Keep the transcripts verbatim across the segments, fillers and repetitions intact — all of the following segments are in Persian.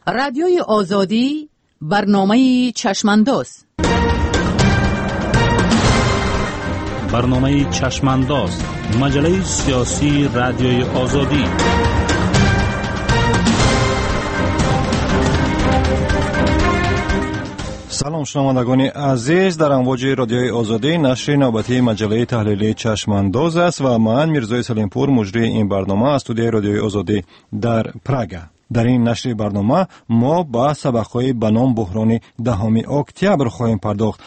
رادیوی آزادی برنامه چشمانداز. برنامه چشمانداز، مجله سیاسی رادیوی آزادی. سلام شنوندگان عزیز، در امواج رادیوی آزادی نشر نوبتی مجله تحلیلی چشمانداز است و من میرزای سلیمپور مجری این برنامه از استودیوی رادیوی آزادی در پراگ. در این نشر برنامه ما با سبقهای به نام بحران دهم اکتبر خواهیم پرداخت.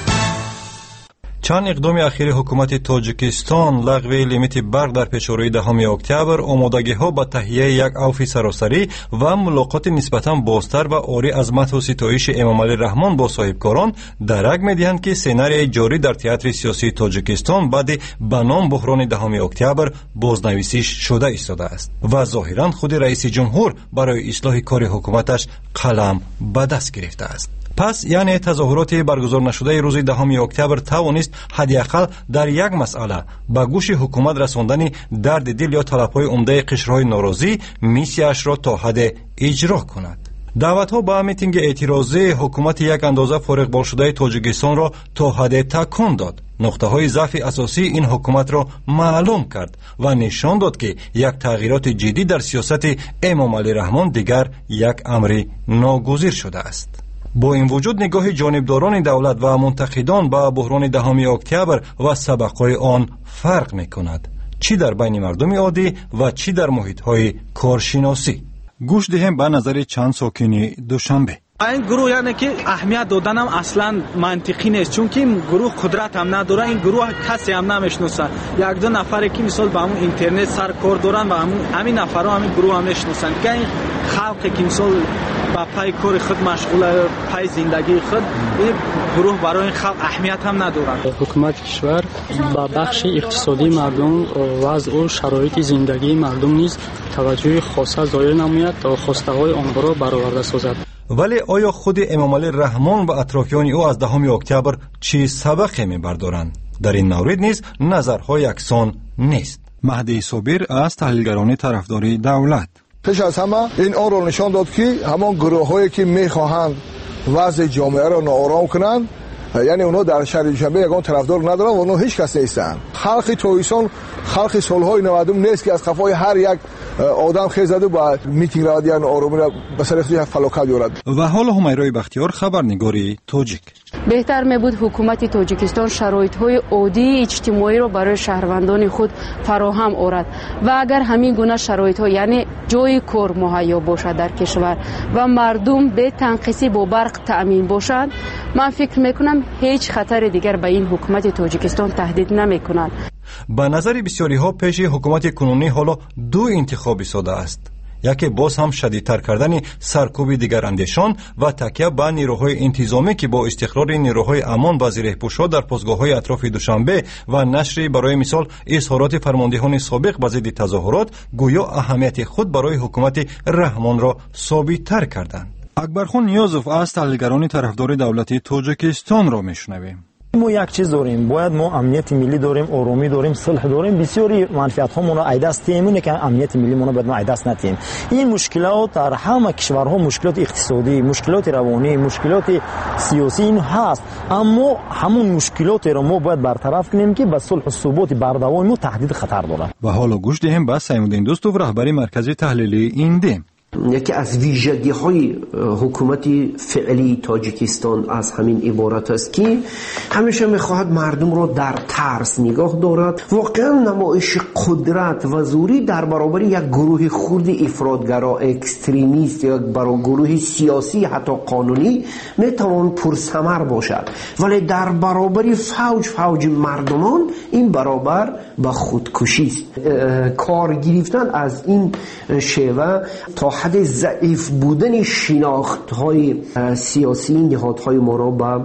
چند اقدام اخیر حکومت تاجیکستان لغو لیمیت برق در پیشروی دهم اکتبر، آمادگی‌ها به تهیه یک عفو سراسری و ملاقات نسبتاً بازتر و عاری از مدح و ستایش امامعلی رحمان با صاحبکاران درک می‌دهند که سناریوی جاری در تئاتر سیاسی تاجیکستان بعد به نام بحران دهم اکتبر بازنویسیش شده ایستاده است و ظاهراً خود رئیس جمهور برای اصلاح کار حکومتش قلم به دست گرفته است. پس یعنی تظاهرات برگزار نشده روز دهم اکتبر توانست حداقل در یک مسئله به گوش حکومت رساندن درد دل یا طلب‌های عمده قشرهای ناراضی میسیاش را تا حد اجرا کند. دعوت‌ها به میتینگ اعتراضی حکومت یک اندازه فارغ بال شده تاجیکستان را تا حد تکان داد. نقطه‌های ضعف اساسی این حکومت را معلوم کرد و نشان داد که یک تغییرات جدی در سیاست امامعلی رحمان دیگر یک امر ناگزیر شده است. با این وجود نگاه جانبداران دولت و منتقدان به بحران دهم اکتبر و سبقهای آن فرق می‌کند، چی در بین مردم عادی و چی در محیط‌های کارشناسی. گوش دهیم به نظر چند ساکن دوشنبه. این گروه یعنی که اهمیت دادن هم اصلا منطقی نیست، چون که این گروه قدرت هم نداره. این گروه کسی هم نمیشناسه. یک دو نفری که مثلا به همون اینترنت سر کار دارن و همون همین نفرها همین گروه هم نشناسن. که این خلقی که مثلا با پای کار خود مشغول، پای زندگی خود، این گروه برای این خلق اهمیت هم ندارن. حکومت کشور با بخش اقتصادی مردم وضع و شرایط زندگی مردم نیز توجه خاصه ظاهر نماید تا خواسته‌های آنها را برآورده سازد. ولی آیا خود امامعلی رحمان و اطرافیان او از دهم اکتبر چی سبقی می‌بردارند؟ در این مورد نیز نظرها یکسان نیست. مهدی صابر از تحلیلگران طرفداری دولت: پیش از همه این آن را نشان داد که همان گروه‌هایی که می‌خواهند وضع جامعه را ناآرام کنند، یعنی اونها در شهر دوشنبه یگان طرفدار ندارن و اونها هیچ کس نیستن. خلق تویسان خلق صلح‌های نودم نیست که از خفای هر یک آدم خیز زده با میتینگ را دیان آرامی را به سر اختیار فلاکت بیارد. و حالا همیرای بختیار، خبرنگاری تاجیک: بهتر میبود حکومت تاجیکستان شرایط‌های عادی اجتماعی را برای شهروندان خود فراهم آورد و اگر همین گونه شرایط‌ها یعنی جای کار مهیا باشد در کشور و مردم به تنقیصی با برق تأمین باشند، من فکر میکنم هیچ خطر دیگر به این حکومت تاجیکستان تهدید نمیکنند. به نظر بسیاری ها پیش حکومت کنونی حالا دو انتخاب ساده است: یکی باز هم شدیدتر کردن سرکوب دیگر اندیشان و تکیه به نیروهای انتظامی که با استقرار نیروهای امان و زیره‌پوش‌ها در پاسگاه‌های اطراف دوشنبه و نشر برای مثال اظهارات فرماندهان سابق به ضد تظاهرات گویا اهمیت خود برای حکومت رحمان را ثابت‌تر کردند. اکبرخان نیازوف از تحلیلگران طرفدار دولت تاجیکستان را میشنویم. ما یک چیز داریم، باید ما امنیت ملی داریم، آرامی داریم، صلح داریم. بسیاری منفعت ها مون را دست تیمونه که امنیت ملی مون باید ما دست نتیم. این مشکلات در همه کشورها، مشکلات اقتصادی، مشکلات روانی، مشکلات سیاسی این هست، اما همون مشکلات را ما باید برطرف کنیم که به صلح و ثبات بردوام ما تهدید خطر داره. و حالا گوش دهیم به سیمودین دوستوف، رهبر مرکز تحلیلی ایندیم. یکی از ویژگی های حکومت فعلی تاجیکستان از همین عبارت است که همیشه میخواهد مردم را در ترس نگاه دارد. واقعا نمایش قدرت و زوری در برابر یک گروه خرد افراطگرا، اکستریمیست یا برای گروه سیاسی حتی قانونی میتوان پرثمر باشد، ولی در برابر فوج فوج مردمان این برابر به خودکشی است. کار گرفتن از این شیوه تا حد ضعیف بودن شناخت‌های سیاسی نهادهای ما را به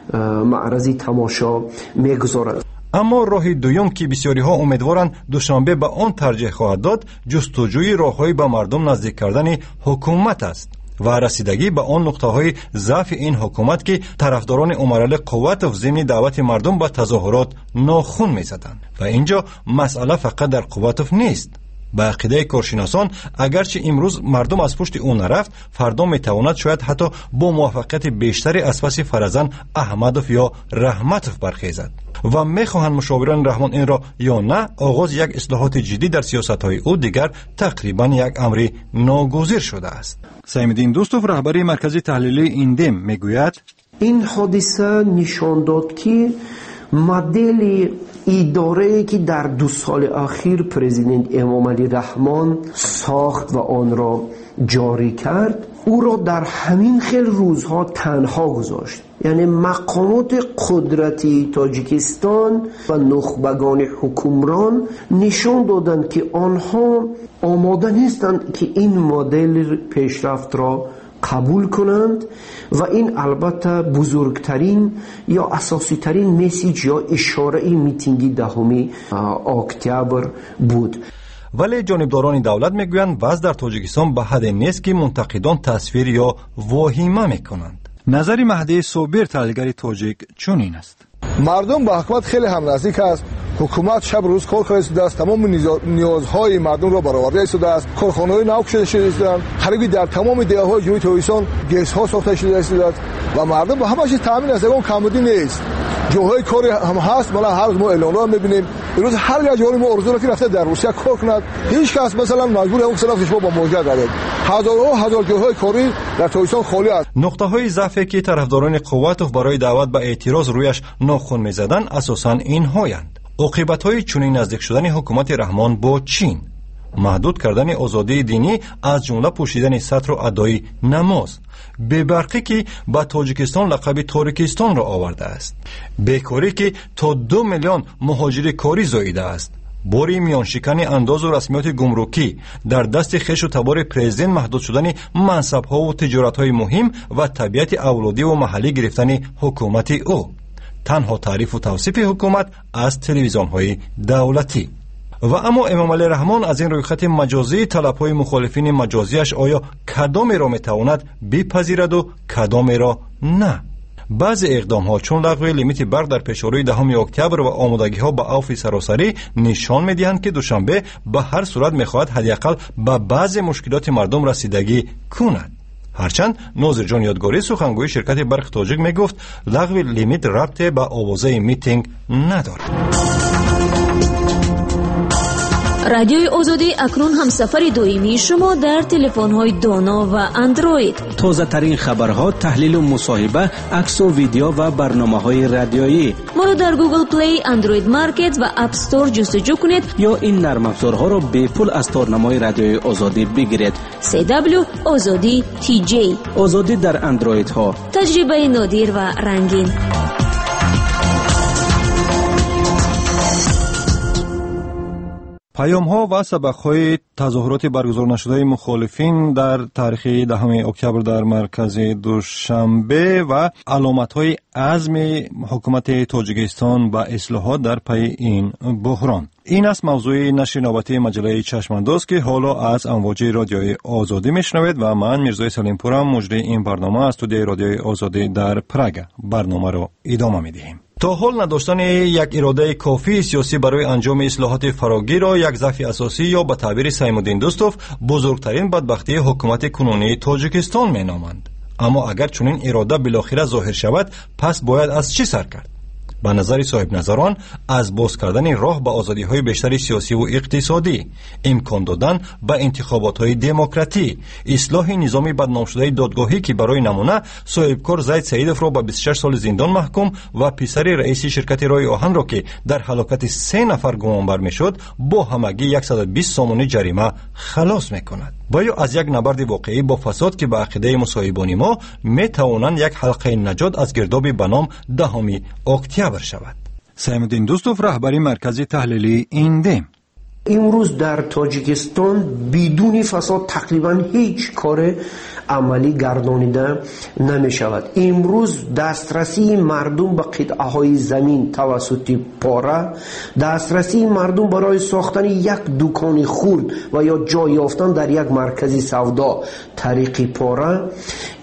معرض تماشا میگذارد. اما راه دوم که بسیاری ها امیدوارند دوشنبه به آن ترجیح خواهد داد، جستجوی راه‌های به مردم نزدیک کردن حکومت است و رسیدگی به آن نقطه‌های ضعف این حکومت که طرفداران امرال قوت و ضمن دعوت مردم به تظاهرات ناخن می‌زدند. و اینجا مسئله فقط در قوت نیست. با عقیده کارشناسان اگرچه امروز مردم از پشت او نرفت، فردا میتواند شاید حتی با موفقیت بیشتری از پس فرزند احمدوف یا رحمتوف برخیزد و میخواهند مشاوران رحمان این را یا نه، آغاز یک اصلاحات جدی در سیاست‌های او دیگر تقریبا یک امر ناگزیر شده است. سیم‌الدین دوستوف رهبری مرکز تحلیلی ایندم میگوید این حادثه نشان داد که مدل اداره‌ای که در دو سال اخیر پرزیدنت امام علی رحمان ساخت و آن را جاری کرد، او را در همین خیل روزها تنها گذاشت. یعنی مقامات قدرتی تاجیکستان و نخبگان حکمران نشان دادند که آنها آماده نیستند که این مدل پیشرفت را قبول کنند و این البته بزرگترین یا اساسی ترین مسیج یا اشاره میتینگ دهم اکتبر بود. ولی جانبداران دولت میگویند وضع در تاجیکستان به حد نیست که منتقدان تصویر یا واهمه میکنند. نظر مهدی صابر تحلیلگر تاجیک چنین است. مردم با حکومت خیلی هم نزدیک است. حکومت شب روز کار کرده است، تمام نیازهای مردم را برآورده شده است. کارخانه‌های نو شده شده‌اند، خریدی در تمام دیه‌های جنوبی تاجیکستان گیس‌ها ساخته شده است و مردم به همه چیز تامین است. اون کمبودی نیست. جاهای کاری هم هست. ما هر روز ما اعلان‌ها می‌بینیم. امروز هر جایی ما آرزو داریم که رفته در روسیه کار کند، هیچ کس مثلا مجبور اون سلام شما با مواجهه دارید. هزارها هزار جاهای کاری در تاجیکستان خالی است. نقطه‌های ضعفی که طرفداران قوتوف برای دعوت به اعتراض رویش ناخن می‌زدند اساساً این‌هایند: عاقبت‌های چنین نزدیک شدن حکومت رحمان با چین، محدود کردن آزادی دینی از جمله پوشیدن ستر و ادای نماز، بی‌برقی که به تاجیکستان لقب تاریکستان را آورده است، بیکاری که تا دو میلیون مهاجر کاری زاییده است، باری میانشکن انداز و رسمیات گمرکی، در دست خویش و تبار پرزیدنت محدود شدن منصب‌ها و تجارت‌های مهم و طبیعت اولادی و محلی گرفتن حکومت او. تنها تعریف و توصیف حکومت از تلویزیون‌های دولتی. و اما امام علی رحمان از این رویخط مجازی طلب‌های مخالفین مجازیش آیا کدام را میتواند بپذیرد و کدام را نه؟ بعضی اقدام‌ها چون لغو لیمیت برق در پیشروی دهم اکتبر و آمادگی‌ها به اوج سراسری نشان می‌دهند که دوشنبه به هر صورت می‌خواهد حداقل به بعضی مشکلات مردم رسیدگی کند. هرچند ناظر جان یادگاری سخنگوی شرکت برق تاجیک میگفت لغو لیمیت ربطی به آوازه میتینگ ندارد. رادیوی آزادی اکنون هم سفر دائمی شما در تلفن‌های دانا و اندروید. تازه ترین خبرها، تحلیل و مصاحبه، عکس و ویدیو و برنامه‌های رادیویی. ما را در گوگل پلی، اندروید مارکت و اپ استور جستجو کنید یا این نرم افزارها را به پول از تارنمای رادیوی آزادی بگیرید. سی دبلیو آزادی تی جی. آزادی در اندروید ها. تجربه نادر و رنگین. پیام‌ها و سبق‌های تظاهرات برگزار نشده مخالفین در تاریخ دهم اکتبر در مرکز دوشنبه و علامت‌های عزم حکومت تاجیکستان به اصلاحات در پی این بحران. این است موضوع نشر نوبتی مجله چشمانداز که حالا از امواج رادیوی آزادی میشنوید و من میرزای سلیمپورم مجری این برنامه از استودیوی رادیوی آزادی در پراگ برنامه را ادامه میدهیم. تا حال نداشتن یک اراده کافی سیاسی برای انجام اصلاحات فراگیر را یک ضعف اساسی یا به تعبیر سیم‌الدین دوستوف بزرگترین بدبختی حکومت کنونی تاجیکستان مینامند. اما اگر چنین اراده بالاخره ظاهر شود پس باید از چی سر کرد؟ به نظر صاحب نظران از باز کردن راه به آزادی‌های بیشتر سیاسی و اقتصادی، امکان دادن به انتخابات‌های دموکراتی، اصلاح نظام بدنام شده دادگاهی که برای نمونه صاحبکار زید سعیدوف را به بیست و شش سال زندان محکوم و پسر رئیس شرکت رای آهن را که در هلاکت سه نفر گمانبر میشد با همگی صد و بیست سامانه جریمه خلاص میکند. باید از یک نبرد واقعی با فساد که به عقیده مصاحبان ما میتوانند یک حلقه نجات از گرداب به نام دهم اکتبر شود. سیم‌الدین دوستوف رهبری مرکز تحلیلی ایندم: امروز در تاجیکستان بدون فساد تقریبا هیچ کار عملی گردانیده نمی شود. امروز دسترسی مردم به قطعه های زمین توسط پاره، دسترسی مردم برای ساختن یک دکان خرد و یا جای یافتن در یک مرکز سودا طریق پاره،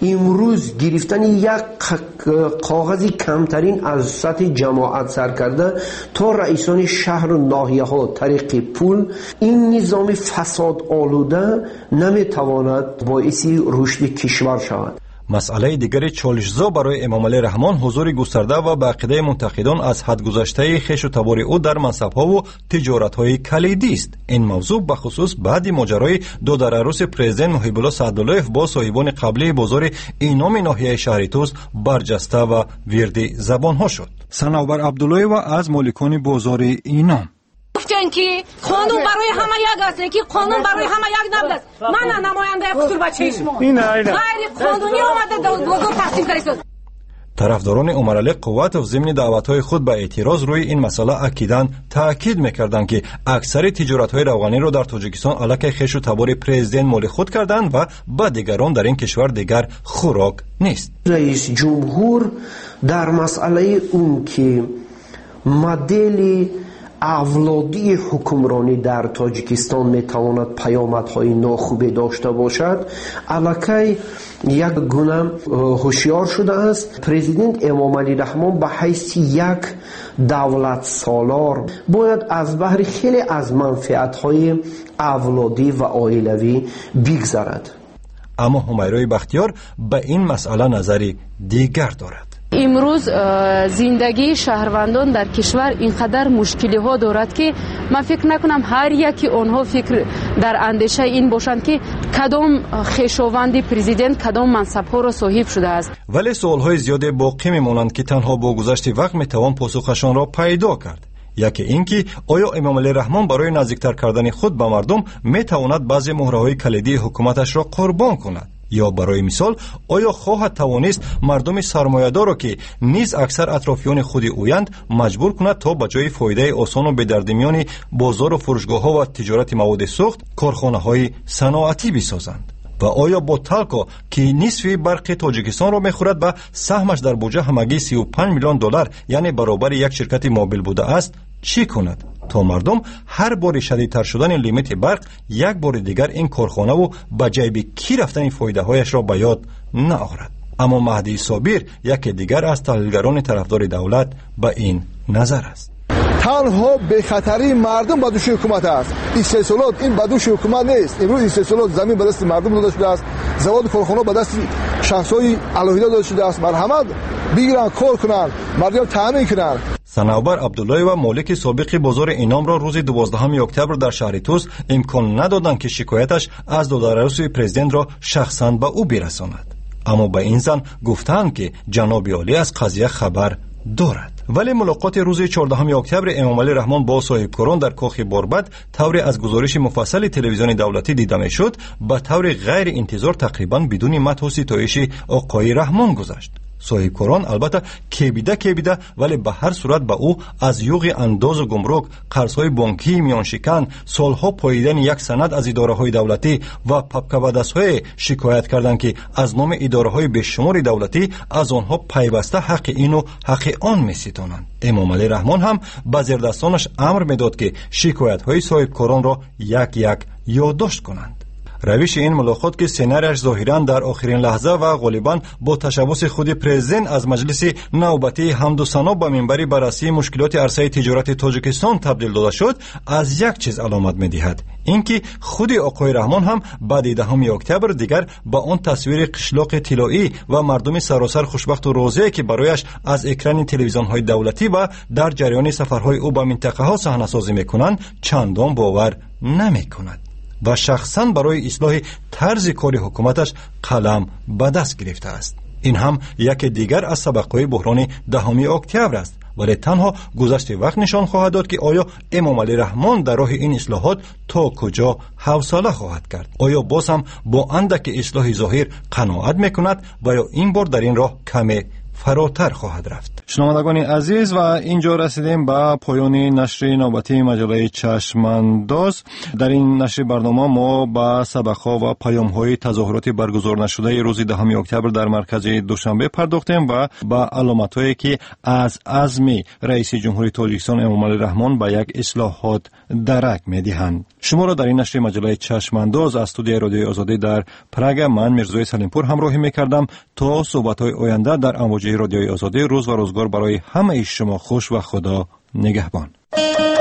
امروز گرفتن یک کاغذی کمترین از سطح جماعت سر کرده تا رئیسان شهر و ناحیه ها طریق پول، این نظام فساد آلوده نمیتواند باعث رشد کشور شود. مسئله دیگر چالش‌زا برای امام علی رحمان حضور گسترده و به عقیده منتقدان از حد گذشته خویش و تبار او در منصب‌ها و تجارت‌های کلیدی است. این موضوع به خصوص بعد ماجرای دو در عروس پرزیدنت محیب الله سعدالله‌یف با صاحبان قبلی بازار اینام ناحیه شهر توس برجسته و ویردی زبان‌ها شد. صنوبر عبدالله و از مالکان بازار اینام گفتن که قانون برای همه یک است، که قانون برای همه یک نبود است. من نماینده قصور بچه شما این غیر قانونی آمده بازار تقسیم کردید. طرفداران عمر علی قوت و ضمن دعوت‌های خود به اعتراض روی این مسئله اکیداً تاکید می‌کردند که اکثر تجارت‌های روغنی را در تاجیکستان علیه خویش و تبار پرزیدنت مال خود کردند و به دیگران در این کشور دیگر خوراک نیست. رئیس جمهور در مسئله اون که مدل اولادی حکمرانی در تاجیکستان میتواند پیامدهای ناخوبی داشته باشد، الکی یک گونه هوشیار شده است. پرزیدنت امام علی رحمان به حیث یک دولت سالار باید از بهر خیلی از منفعتهای اولادی و عائلوی بگذرد. اما همیرای بختیار به این مسئله نظری دیگر دارد. امروز زندگی شهروندان در کشور اینقدر مشکلی ها دارد که من فکر نکنم هر یکی آنها فکر در اندیشه این باشند که کدام خویشاوند پرزیدنت کدام منصب ها را صاحب شده است. ولی سوال های زیاد باقی میمانند که تنها با گذشت وقت میتوان پاسخشان را پیدا کرد. یکی اینکه آیا امام علی رحمان برای نزدیکتر کردن خود به مردم میتواند بعضی مهره‌های کلیدی حکومتش را قربان کند؟ یا برای مثال آیا خواهد توانست مردم سرمایه‌دار را که نیز اکثر اطرافیان خود اویند مجبور کند تا به جای فایده آسان و به درد میان بازار و فروشگاه‌ها و تجارت مواد سوخت کارخانه‌های صنعتی بسازند؟ و آیا با تلکا که نصف برق تاجیکستان را میخورد و سهمش در بودجه همگی سی و پنج میلیون دلار یعنی برابر یک شرکت موبیل بوده است چی کند تا مردم هر بار شدیدتر شدن لیمیت برق یک بار دیگر این کارخانه و به جیب کی رفتن فایده هایش را به یاد نآورد؟ اما مهدی صابر یک دیگر از تحلیلگران طرفدار دولت به این نظر است. تنها به خطری مردم به دوش حکومت است. استحصالات این به دوش حکومت نیست. امروز استحصالات زمین به دست مردم داده شده است، زواد کارخانه به دست شخصای علاهیده داده شده است. مرحمت بگیرن کار کنن، مردم تامین کنن. صنوبر عبدالله و مالک سابق بازار اینام را روز دوازدهم اکتبر در شهر توس امکان ندادند که شکایتش از دو در عروس پرزیدنت را شخصاً به او برساند. اما به این زن گفتند که جناب عالی از قضیه خبر دارد. ولی ملاقات روز چهاردهم اکتبر امام علی رحمان با صاحبکاران در کاخ باربد طور از گزارش مفصل تلویزیون دولتی دیده میشد به طور غیر انتظار تقریبا بدون مدح و ستایش آقای رحمان گذشت. صاحبکاران البته کبیده کبیده ولی به هر صورت به او از یوغ انداز و گمرک، قرضهای بانکی میان شکن، سالها پاییدن یک سند از اداره‌های دولتی و پپکبدس‌های شکایت کردند که از نام اداره‌های بیشمار دولتی از آنها پیوسته حق این و حق آن می‌ستانند. امام علی رحمان هم به زیردستانش امر میداد که شکایت‌های صاحبکاران را یک یک یادداشت کنند. روش این ملاقات که سناریوش ظاهراً در آخرین لحظه و غالباً با تشبث خود پرزیدنت از مجلس نوبتی حمد و ثنا به منبر بررسی مشکلات عرصه تجارت تاجیکستان تبدیل داده شد از یک چیز علامت می‌دهد، اینکه خود آقای رحمان هم بعد دهم اکتبر دیگر با آن تصویر قشلاق طلایی و مردم سراسر خوشبخت و راضی که برایش از اکران تلویزیون‌های دولتی و در جریان سفرهای او به منطقه‌ها صحنه‌سازی می‌کنند چندان باور نمی‌کند و شخصاً برای اصلاح طرز کار حکومتش قلم به دست گرفته است. این هم یک دیگر از سبقهای بحران دهم اکتبر است، ولی تنها گذشت وقت نشان خواهد داد که آیا امام علی رحمان در راه این اصلاحات تا کجا حوصله خواهد کرد. آیا باز هم با اندک اصلاح ظاهر قناعت میکند و یا این بار در این راه کمی فراتر خواهد رفت. شنوندگان عزیز، و اینجا رسیدیم به پایان نشر نوبتی مجله چشمانداز. در این نشر برنامه ما به سبق‌ها و پیام‌های تظاهرات برگزار نشده روز دهم اکتبر در مرکز دوشنبه پرداختیم و به علامت‌هایی که از عزم رئیس جمهوری تاجیکستان امامعلی رحمان به یک اصلاحات درک می‌دهند. شما را در این نشر مجله چشمانداز از استودیوی رادیوی آزادی در پراگ من میرزای سلیمپور همراهی می‌کردم. تا صحبت‌های آینده در امواج رادیوی آزادی، روز و روزگار برای همه شما خوش و خدا نگهبان.